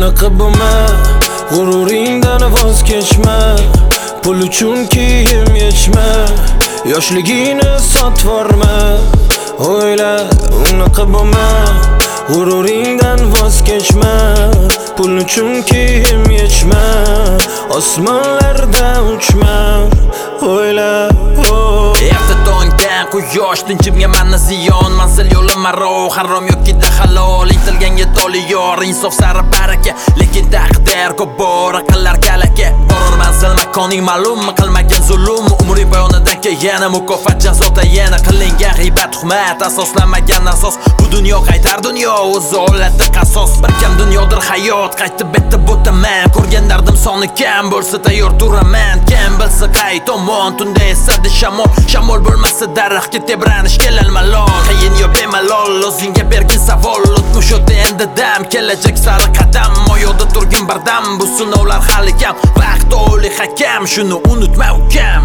Unaqa bo'lma, g'ururingdan voz kechma. Pul uchun kiyim yechma, yoshligingni sotvorma. O'yla, unaqa bo'lma, g'ururingdan voz kechma. Pul uchun kiyim yechma, osmonlarda uchma. O'yla, erta tongdan quyosh tinchimga mana ziyon. Manzil yo'lim maro, harom yoki da halol. Intilganga toliyor, insof sari baraka. Lekin taqdir ko'p bor, aqllar kalaka. Borur manzil makoning ma'lum, qilmagan zulm. Umri bayonidan keyin mukofot jazo tayin. Qilingan g'iybat tuhmat asoslanmagan asos. Bu dunyo qaytar dunyo, o'z olati qasos. Bir kam dunyodir hayot, qaytib etib o'taman. Ko'rgan dardim soni kam bo'lsa tayyor turaman. Kim bilsa qay tomon tunda esadi shamol. Shamol bo'lmasa daraxtga tebranish kelal malol. Qiyin yo bemalol, o'zingga bergin savol. O'tmish o'tdi endi dam, kelajak sari qadam. Oyoqda turgin bardam, bu sinovlar hali kam. Vaqt o'li hakam, shuni unutma ukam.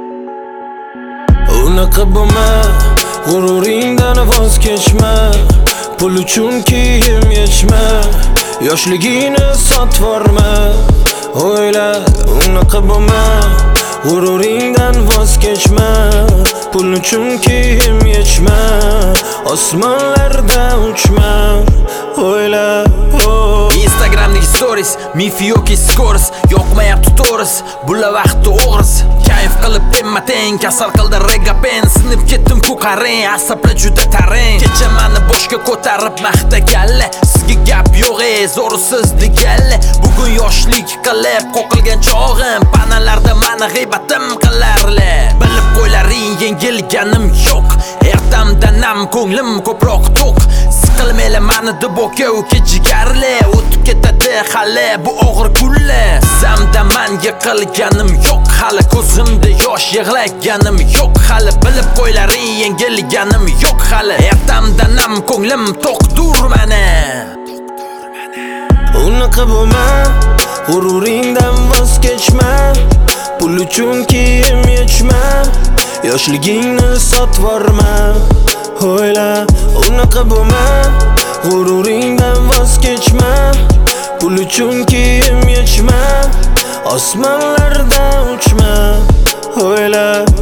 Unaqa bo'lma, g'ururingdan voz kechma. Pul uchun kiyim yechma, yoshligingni sotvorma. O'yla, unaqa bo'lma, g'ururingdan voz kechma. Pul uchun kiyim yechma, osmonlarda uchma. O'yla, Instagramdagi stories, mifi yoki skors. Yoqmayapti to'g'ris, bular vaqti o'g'ris. Kayf qilib temma-teng, kasal qildi regapen. Sinib ketdim ko'qaring, asablar juda taring. Kecha mani boshga ko'tarib maqtagalla. Sizga gap yo'q, zo'rsiz deganlar. Bugun yoshlik qilib qo'qilgan chog'im. Panalarda mani g'iybatim qilarlar. Bilib qo'ylaring, yengilganim yo'q. Ertamdan nam ko'nglim ko'proq to'q. Siqilmaylar mani deb o'ka jigarli. O'tib ketadi hali bu og'ir kunlar. Zamdaman yiqilganim yo'q hali. Ko'zimda yosh yig'laganim yo'q hali. Bilib qo'ylaring, yengilganim yo'q hali. Ertamdan nam ko'nglim to'qdur mani. Unaqa bo'lma, g'ururingdan voz kechma. Pul uchun kiyim yechma, yoshligingni sotvorma. O'yla, unaqa bo'lma, g'ururingdan voz kechma. Pul uchun kiyim yechma, osmonlarda uchma. O'yla.